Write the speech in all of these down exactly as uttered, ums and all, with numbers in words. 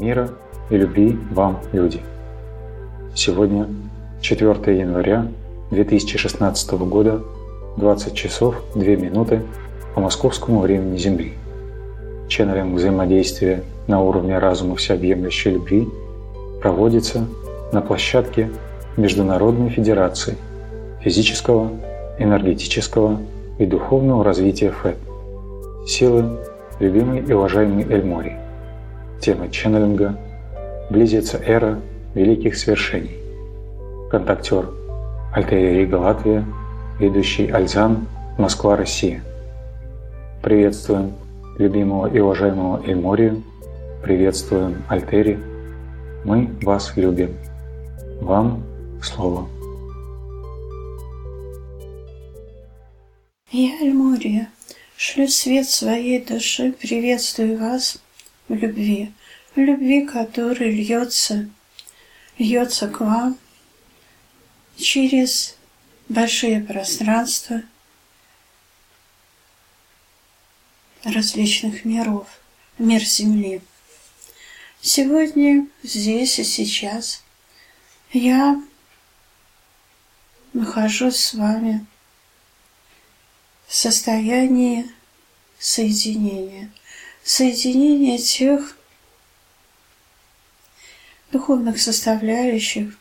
мира и любви вам, люди. Сегодня четвёртое января две тысячи шестнадцатого года, двадцать часов две минуты по московскому времени Земли. Ченнелинг взаимодействия на уровне разума всеобъемлющей любви проводится на площадке Международной Федерации физического, энергетического и духовного развития ФЭД. Силы любимой и уважаемой Эльмори. Тема ченнелинга «Близится эра великих свершений». Контактер Альтея Рига, Латвия, ведущий Альзан, Москва, Россия. Приветствуем любимого и уважаемого Эльморию, приветствуем Альтери. Мы вас любим. Вам слово. Я, Эльмория, шлю свет своей души, приветствую вас в любви, в любви, которая льется, льется к вам через большие пространства различных миров, мир Земли. Сегодня, здесь и сейчас я нахожусь с вами в состоянии соединения, соединения тех духовных составляющих,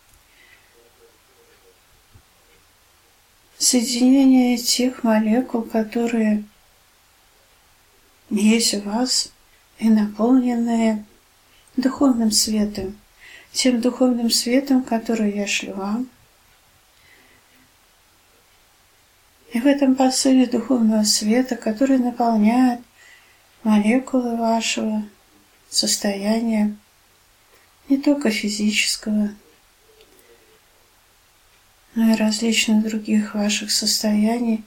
соединения тех молекул, которые есть у вас и наполненные духовным светом, тем духовным светом, который я шлю вам. И в этом посыле духовного света, который наполняет молекулы вашего состояния, не только физического, но и различных других ваших состояний,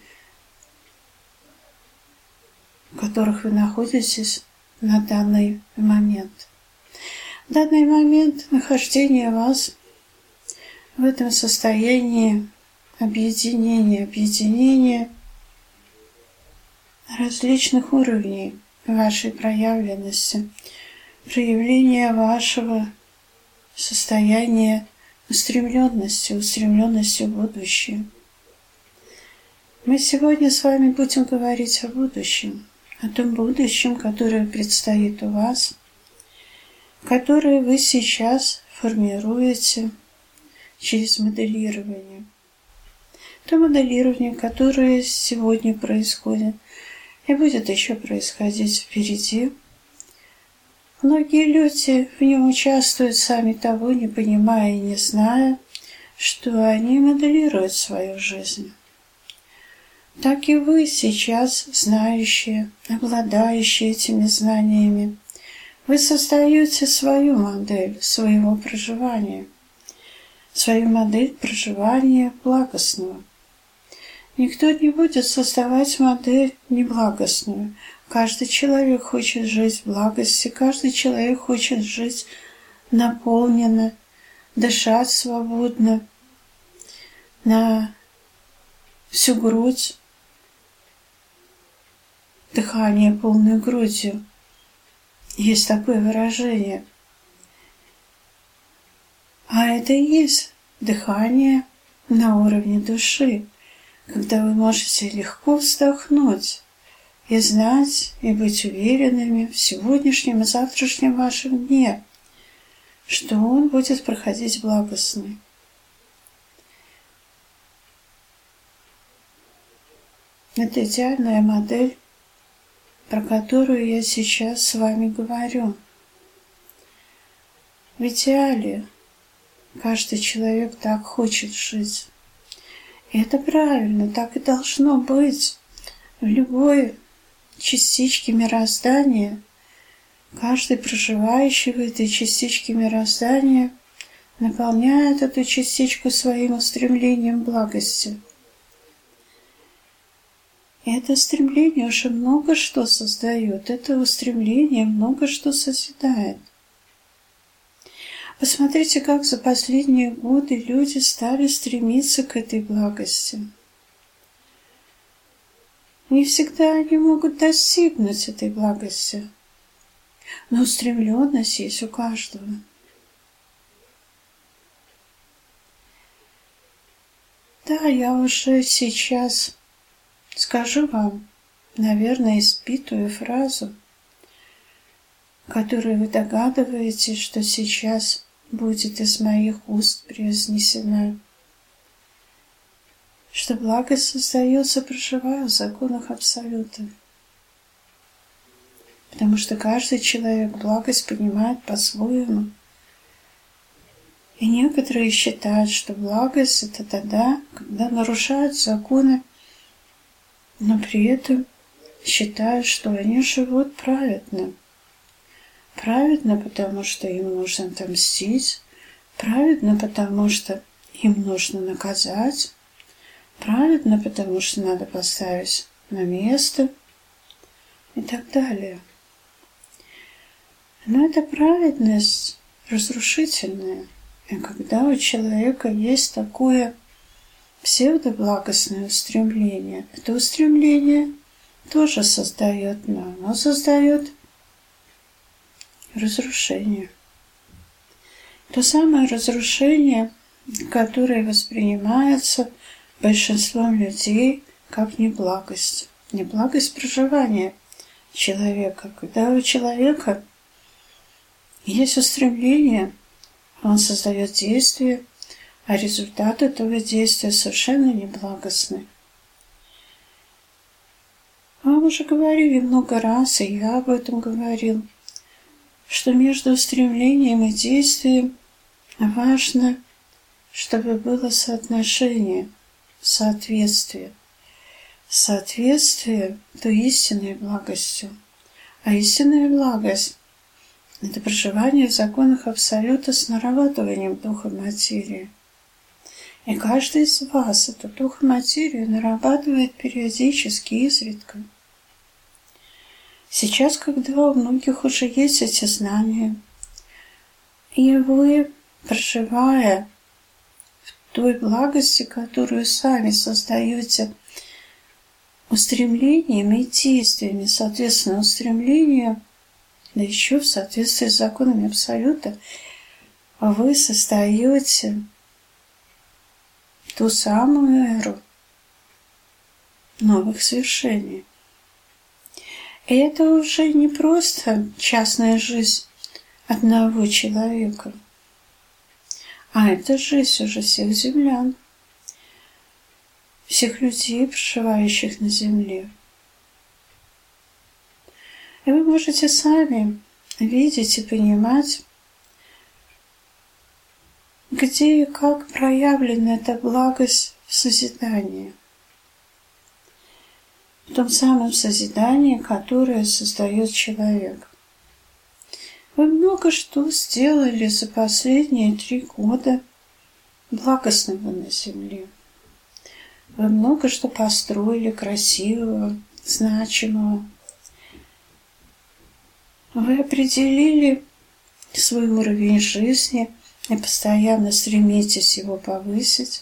в которых вы находитесь на данный момент. В данный момент нахождения вас в этом состоянии объединения, объединения различных уровней вашей проявленности, проявления вашего состояния устремленности, устремленности в будущее. Мы сегодня с вами будем говорить о будущем, о том будущем, которое предстоит у вас, которое вы сейчас формируете через моделирование. То моделирование, которое сегодня происходит и будет еще происходить впереди. Многие люди в нем участвуют, сами того не понимая и не зная, что они моделируют свою жизнь. Так и вы сейчас, знающие, обладающие этими знаниями, вы создаете свою модель своего проживания, свою модель проживания благостного. Никто не будет создавать модель неблагостную. Каждый человек хочет жить в благости, каждый человек хочет жить наполненно, дышать свободно, на всю грудь, дыхание полной грудью. Есть такое выражение. А это и есть дыхание на уровне души, когда вы можете легко вздохнуть и знать, и быть уверенными в сегодняшнем и завтрашнем вашем дне, что он будет проходить благостно. Это идеальная модель, про которую я сейчас с вами говорю. В идеале каждый человек так хочет жить. И это правильно, так и должно быть. В любой частичке мироздания, каждый проживающий в этой частичке мироздания наполняет эту частичку своим устремлением благости. И это стремление уже много что создает, это устремление много что созидает. Посмотрите, как за последние годы люди стали стремиться к этой благости. Не всегда они могут достигнуть этой благости. но устремленность есть у каждого. Да, я уже сейчас скажу вам, наверное, избитую фразу, которую вы догадываетесь, что сейчас будет из моих уст произнесена, что благость создается, проживая в законах Абсолюта. Потому что каждый человек благость понимает по-своему. И некоторые считают, что благость – это тогда, когда нарушают законы, но при этом считают, что они живут праведно. Праведно, потому что им нужно отомстить, праведно, потому что им нужно наказать, праведно, потому что надо поставить на место и так далее. Но эта праведность разрушительная. И когда у человека есть такое псевдоблагостное устремление, это устремление тоже создает, но оно создает разрушение. То самое разрушение, которое воспринимается большинством людей как неблагость. Неблагость проживания человека. Когда у человека есть устремление, он создает действие, а результат этого действия совершенно неблагостный. Вам уже говорили много раз, и я об этом говорил, что между устремлением и действием важно, чтобы было соотношение, соответствие. Соответствие то истинной благостью. А истинная благость – это проживание в законах Абсолюта с нарабатыванием духа материи. И каждый из вас эту дух материю нарабатывает периодически, изредка. Сейчас, когда у многих уже есть эти знания, и вы, проживая в той благости, которую сами создаете устремлением и действиями, соответственно, устремлением, да еще в соответствии с законами Абсолюта, вы создаете ту самую эру новых свершений. И это уже не просто частная жизнь одного человека, а это жизнь уже всех землян, всех людей, проживающих на земле. И вы можете сами видеть и понимать, где и как проявлена эта благость в созидании. В том самом созидании, которое создает человек. Вы много что сделали за последние три года благостного на земле. Вы много что построили красивого, значимого. Вы определили свой уровень жизни и постоянно стремитесь его повысить.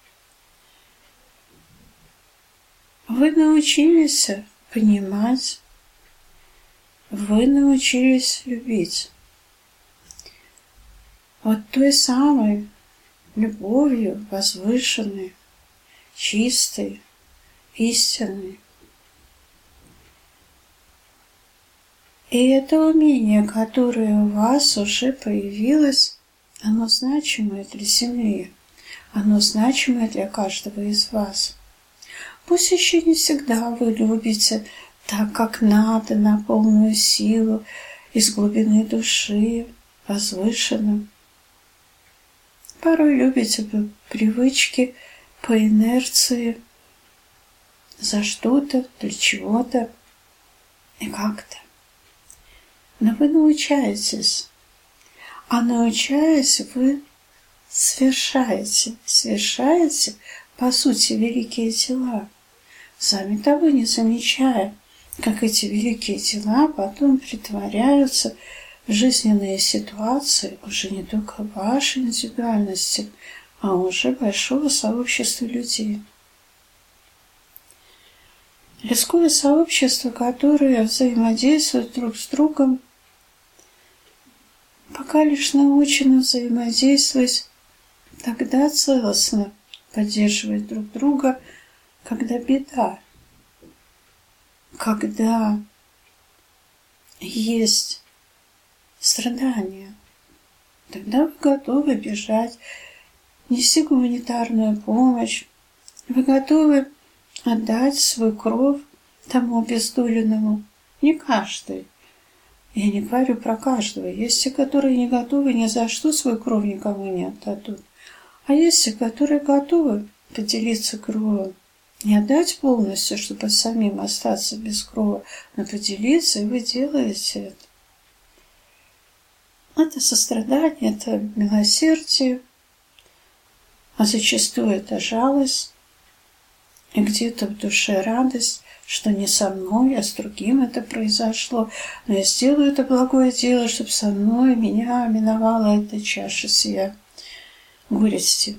Вы научились понимать, вы научились любить. Вот той самой любовью возвышенной, чистой, истинной. И это умение, которое у вас уже появилось, оно значимое для Земли, оно значимое для каждого из вас. Пусть еще не всегда вы любите так, как надо, на полную силу, из глубины души, возвышенно. Порой любите по привычке, по инерции, за что-то, для чего-то и как-то. Но вы научаетесь, а научаясь, вы совершаете, совершаете, по сути, великие дела, сами того не замечая, как эти великие дела потом притворяются в жизненные ситуации уже не только вашей индивидуальности, а уже большого сообщества людей. Людское сообщество, которое взаимодействует друг с другом пока лишь научены взаимодействовать, тогда целостно поддерживать друг друга, когда беда, когда есть страдания, тогда вы готовы бежать, нести гуманитарную помощь, вы готовы отдать свой кровь тому обездоленному. Не каждый. Я не говорю про каждого. Есть те, которые не готовы ни за что свою кровь никому не отдадут. А есть те, которые готовы поделиться кровью. Не отдать полностью, чтобы самим остаться без крови, но поделиться, и вы делаете это. Это сострадание, это милосердие, а зачастую это жалость, и где-то в душе радость, что не со мной, а с другим это произошло, но я сделаю это благое дело, чтобы со мной меня миновала эта чаша сия горести.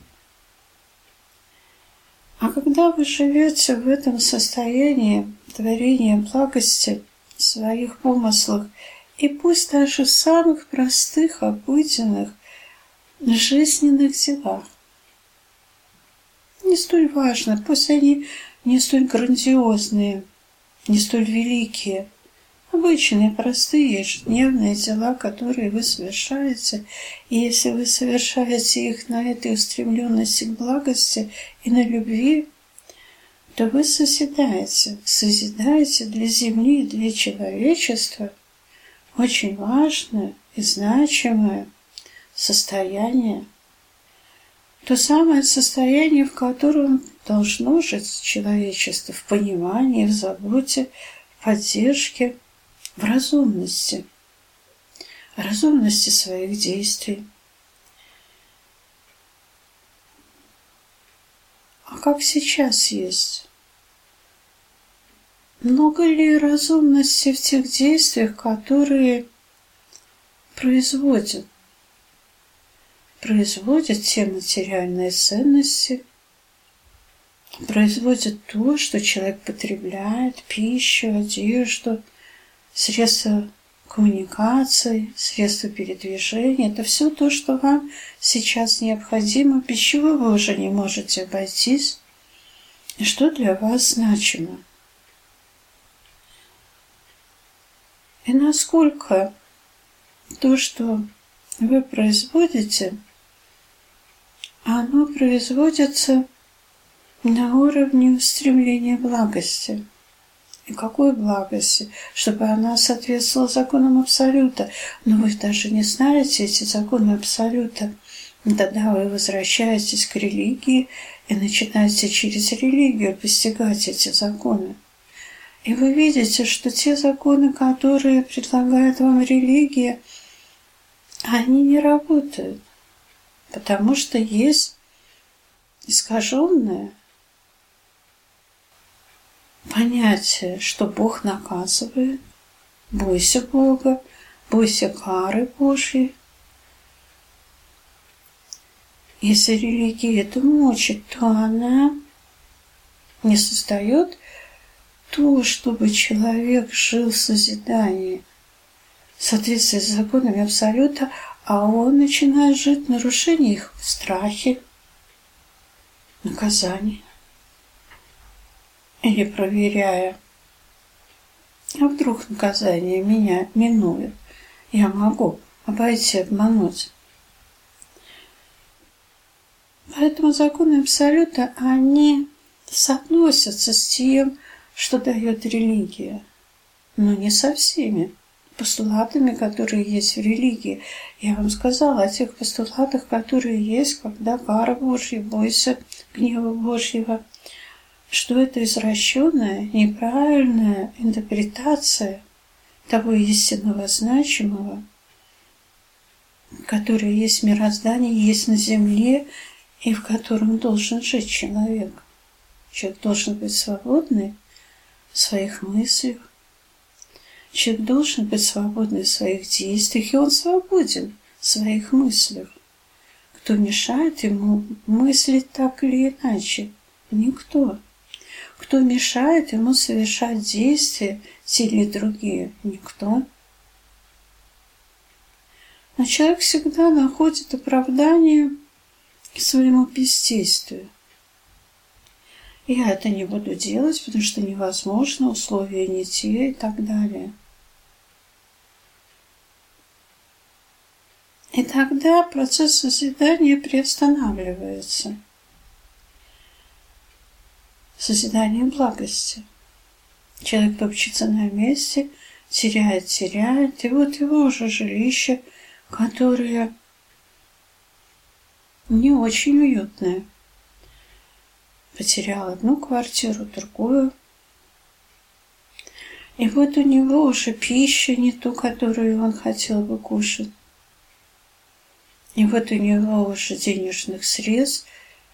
А когда вы живете в этом состоянии творения благости в своих помыслах, и пусть даже в самых простых, обыденных, жизненных делах, не столь важно, пусть они не столь грандиозные, не столь великие, обычные, простые, ежедневные дела, которые вы совершаете. И если вы совершаете их на этой устремленности к благости и на любви, то вы созидаете, созидаете для Земли и для человечества очень важное и значимое состояние. То самое состояние, в котором должно жить человечество, в понимании, в заботе, в поддержке, в разумности, разумности своих действий. А как сейчас есть? Много ли разумности в тех действиях, которые производят? Производят те материальные ценности, производят то, что человек потребляет, пищу, одежду, средства коммуникации, средства передвижения. Это все то, что вам сейчас необходимо, без чего вы уже не можете обойтись, и что для вас значимо. И насколько то, что вы производите, оно производится на уровне устремления благости. И какой благости? Чтобы она соответствовала законам Абсолюта. Но вы даже не знаете эти законы Абсолюта. Тогда вы возвращаетесь к религии и начинаете через религию постигать эти законы. И вы видите, что те законы, которые предлагает вам религия, они не работают, потому что есть искаженное понятие, что Бог наказывает, бойся Бога, бойся кары Божьей. Если религия этому учит, то она не создает то, чтобы человек жил в созидании, в соответствии с законами Абсолюта, а он начинает жить в нарушении их, в страхе, наказании. Или проверяя, а вдруг наказание меня минует, я могу обойти, обмануть. Поэтому законы Абсолюта, они соотносятся с тем, что дает религия, но не со всеми постулатами, которые есть в религии. Я вам сказала о тех постулатах, которые есть, когда кара Божья, бойся гнева Божьего, что это извращенная, неправильная интерпретация того истинного значимого, которое есть в мироздании, есть на земле, и в котором должен жить человек. Человек должен быть свободный в своих мыслях. Человек должен быть свободный в своих действиях, и он свободен в своих мыслях. Кто мешает ему мыслить так или иначе? Никто. Кто мешает ему совершать действия те или другие? Никто. Но человек всегда находит оправдание своему бездействию. Я это не буду делать, потому что невозможно, условия не те и так далее. И тогда процесс созидания приостанавливается. Созидание благости. Человек топчется на месте, теряет, теряет, и вот его уже жилище, которое не очень уютное. Потерял одну квартиру, другую. И вот у него уже пища не ту, которую он хотел бы кушать. И вот у него уже денежных средств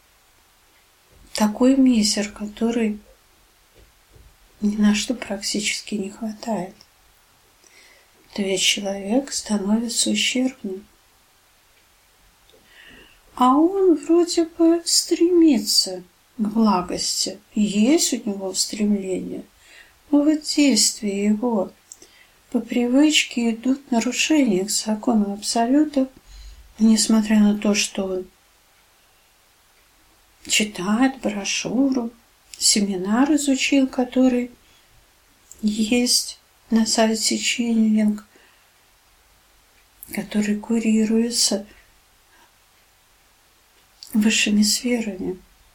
такой мизер, который ни на что практически не хватает. То есть человек становится ущербным. А он вроде бы стремится к благости. Есть у него стремление. Но вот действия его по привычке идут нарушения к закону абсолюта, несмотря на то, что он читает брошюру, семинар изучил, который есть на сайте Ченнелинг, который курируется высшими сферами.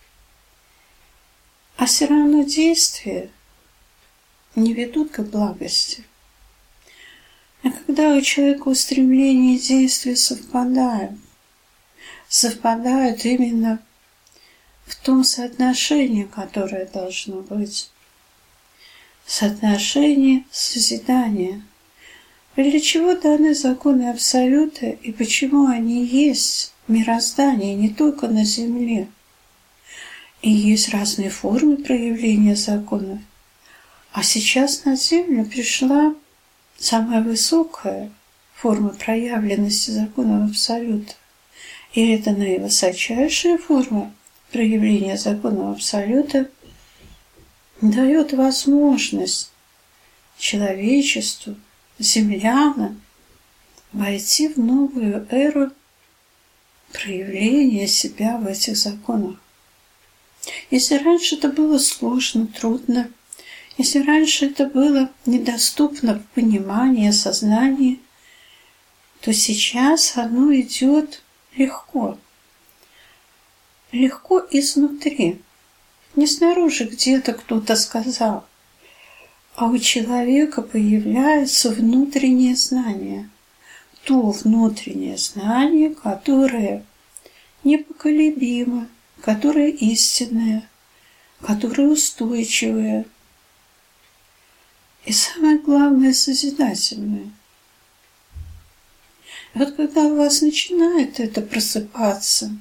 А все равно действия не ведут к благости. А когда у человека устремления и действия совпадают, совпадают именно в том соотношении, которое должно быть. Соотношение созидания. Для чего даны законы абсолюта и почему они есть в мироздании не только на Земле? И есть разные формы проявления законов. А сейчас на Землю пришла самая высокая форма проявленности законов абсолюта. И это наивысочайшая форма проявления законов абсолюта дает возможность человечеству, землянам, войти в новую эру проявления себя в этих законах. Если раньше это было сложно, трудно, если раньше это было недоступно в понимании, сознании, то сейчас оно идет легко. Легко изнутри. Не снаружи где-то кто-то сказал, а у человека появляется внутреннее знание. То внутреннее знание, которое непоколебимо, которое истинное, которое устойчивое. И самое главное, созидательное. И вот когда у вас начинает это просыпаться,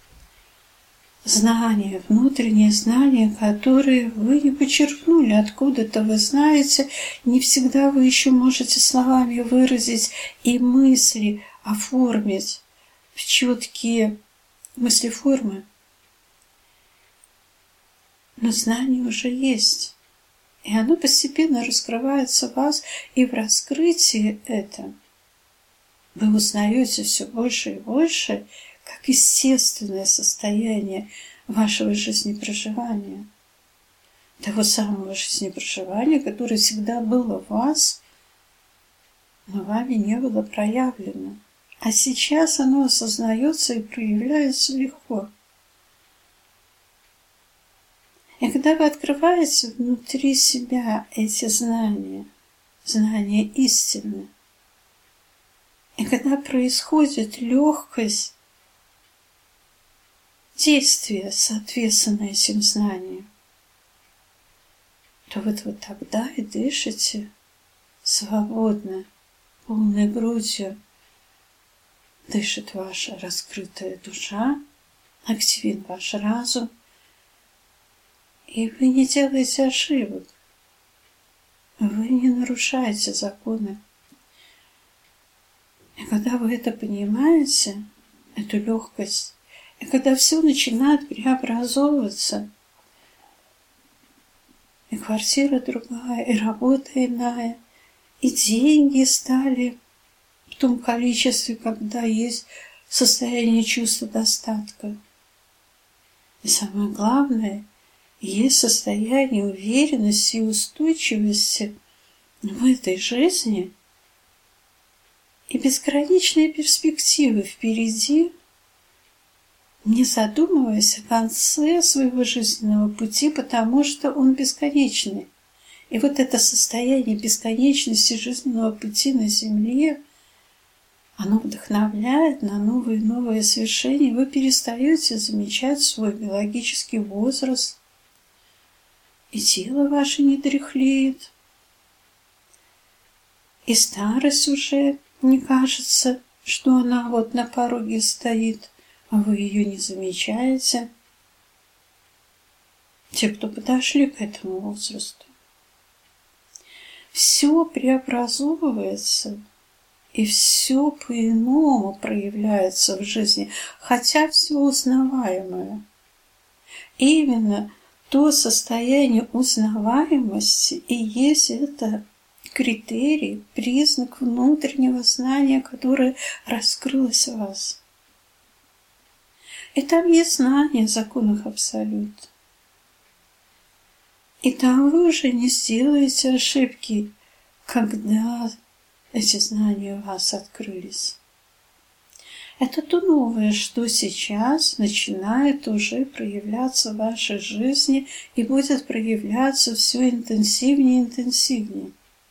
знание, внутреннее знание, которое вы не почерпнули откуда-то, вы знаете, не всегда вы еще можете словами выразить и мысли оформить в четкие мыслеформы. Но знание уже есть. И оно постепенно раскрывается в вас, и в раскрытии это вы узнаете все больше и больше, как естественное состояние вашего жизнепроживания. Того самого жизнепроживания, которое всегда было в вас, но вами не было проявлено. А сейчас оно осознается и проявляется легко. И когда вы открываете внутри себя эти знания, знания истины, и когда происходит легкость действия, соответственно этим знаниям, то вот вы тогда и дышите свободно, полной грудью. Дышит ваша раскрытая душа, активен ваш разум, и вы не делаете ошибок, вы не нарушаете законы. И когда вы это понимаете, эту легкость, и когда все начинает преобразовываться, и квартира другая, и работа иная, и деньги стали в том количестве, когда есть состояние чувства достатка. И самое главное, есть состояние уверенности и устойчивости в этой жизни и безграничные перспективы впереди, не задумываясь о конце своего жизненного пути, потому что он бесконечный. И вот это состояние бесконечности жизненного пути на Земле, оно вдохновляет на новые и новые свершения. Вы перестаете замечать свой биологический возраст, и тело ваше не дряхлеет, и старость уже не кажется, что она вот на пороге стоит, а вы ее не замечаете. Те, кто подошли к этому возрасту. Все преобразовывается, и все по-иному проявляется в жизни, хотя все узнаваемое. Именно то состояние узнаваемости и есть это критерий, признак внутреннего знания, которое раскрылось в вас. И там есть знание о законах Абсолюта. И там вы уже не сделаете ошибки, когда эти знания у вас открылись. Это то новое, что сейчас начинает уже проявляться в вашей жизни и будет проявляться все интенсивнее и интенсивнее.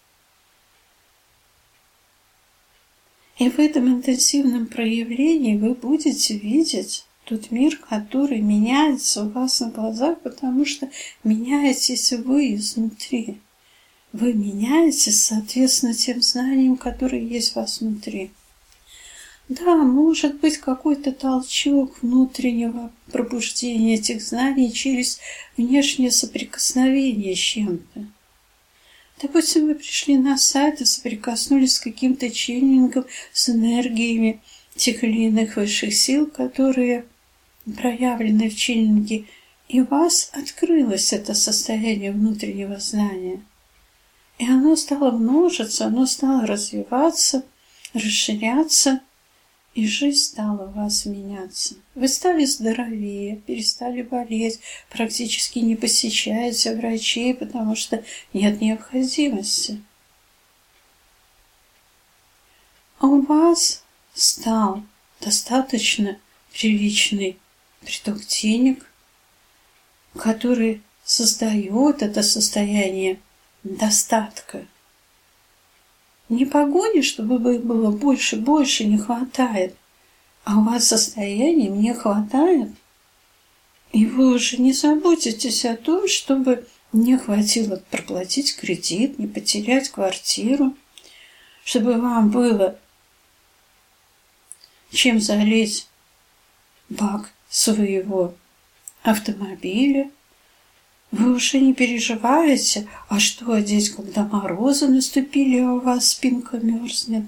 И в этом интенсивном проявлении вы будете видеть тот мир, который меняется у вас на глазах, потому что меняетесь вы изнутри. Вы меняетесь, соответственно, тем знанием, которое есть у вас внутри. Да, может быть какой-то толчок внутреннего пробуждения этих знаний через внешнее соприкосновение с чем-то. Допустим, вы пришли на сайт и соприкоснулись с каким-то ченнингом, с энергиями тех или иных высших сил, которые проявлены в ченнинге, и у вас открылось это состояние внутреннего знания. И оно стало множиться, оно стало развиваться, расширяться, и жизнь стала у вас меняться. Вы стали здоровее, перестали болеть, практически не посещаете врачей, потому что нет необходимости. А у вас стал достаточно приличный приток денег, который создает это состояние достатка. Не погони, чтобы было больше, больше не хватает, а у вас состояние не хватает, и вы уже не заботитесь о том, чтобы не хватило проплатить кредит, не потерять квартиру, чтобы вам было чем залить бак своего автомобиля. Вы уже не переживаете, а что одеть, когда морозы наступили, а у вас спинка мерзнет.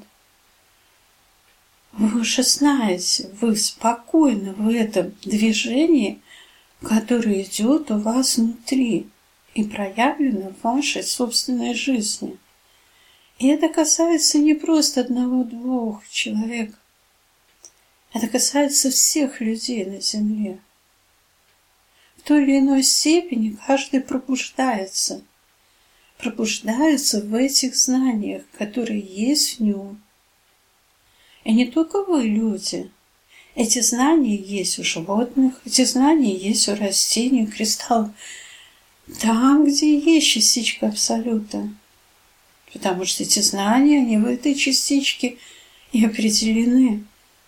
Вы уже знаете, вы спокойны в этом движении, которое идет у вас внутри и проявлено в вашей собственной жизни. И это касается не просто одного-двух человек. Это касается всех людей на Земле. В той или иной степени каждый пробуждается. Пробуждается в этих знаниях, которые есть в нем. И не только вы, люди. Эти знания есть у животных, эти знания есть у растений, у кристаллов. Там, где есть частичка Абсолюта. Потому что эти знания, они в этой частичке и определены.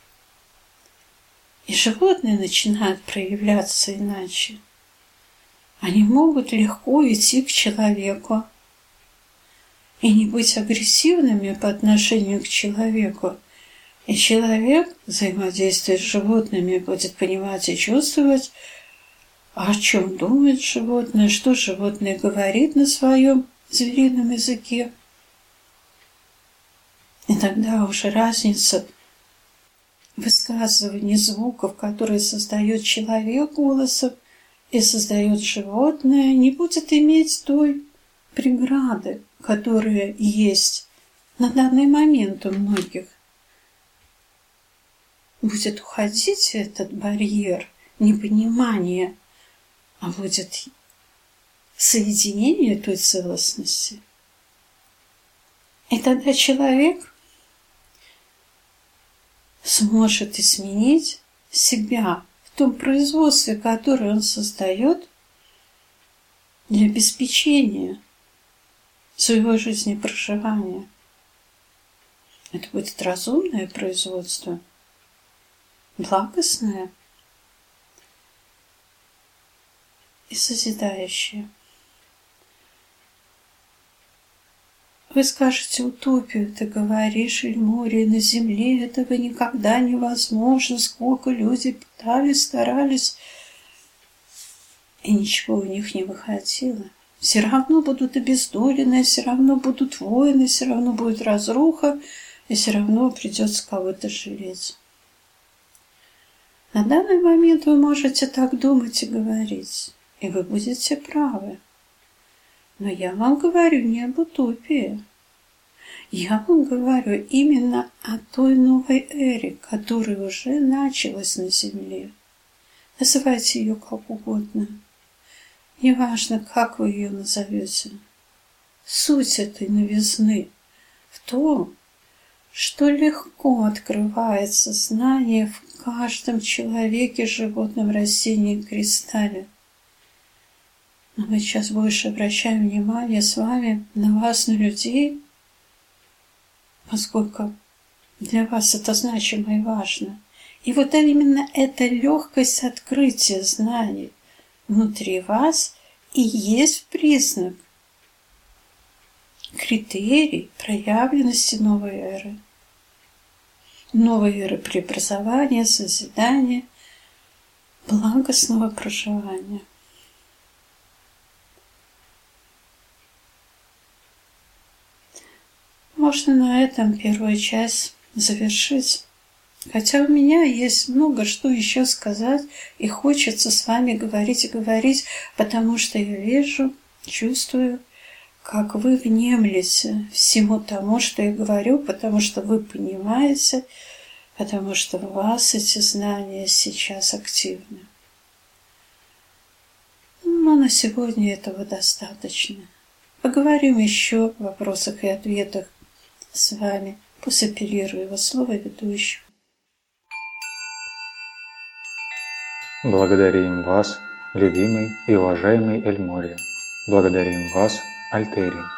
И животные начинают проявляться иначе. Они могут легко идти к человеку и не быть агрессивными по отношению к человеку. И человек, взаимодействуя с животными, будет понимать и чувствовать, о чем думает животное, что животное говорит на своем зверином языке. И тогда уже разница высказывания звуков, которые создает человек голосом и создает животное, не будет иметь той преграды, которая есть на данный момент у многих. будет уходить этот барьер непонимания, а будет соединение той целостности. И тогда человек сможет изменить себя в том производстве, которое он создает для обеспечения своего жизнепроживания. Это будет разумное производство, благостное и созидающее. Вы скажете: утопию ты говоришь, Ильмурий, на земле этого никогда невозможно, сколько люди пытались, старались, и ничего у них не выходило. Все равно будут обездоленные, все равно будут войны, все равно будет разруха, и все равно придется кого-то жалеть. На данный момент вы можете так думать и говорить, и вы будете правы. Но я вам говорю не об утопии. Я вам говорю именно о той новой эре, которая уже началась на Земле. Называйте ее как угодно. Неважно, как вы ее назовете. Суть этой новизны в том, что легко открывается знание в каждом человеке, животном, растении, кристалле. Но мы сейчас больше обращаем внимание с вами на вас, на людей, поскольку для вас это значимо и важно. И вот именно эта легкость открытия знаний внутри вас и есть признак, критерий проявленности новой эры. Новой эры преобразования, созидания, благостного проживания. Можно на этом первую часть завершить. Хотя у меня есть много что еще сказать, и хочется с вами говорить и говорить, потому что я вижу, чувствую, как вы внемлете всему тому, что я говорю, потому что вы понимаете, потому что у вас эти знания сейчас активны. Но на сегодня этого достаточно. Поговорим еще в вопросах и ответах с вами после перерыва. Слово ведущего. Благодарим вас, любимый и уважаемый Эльмурий. Благодарим вас, Альтерий.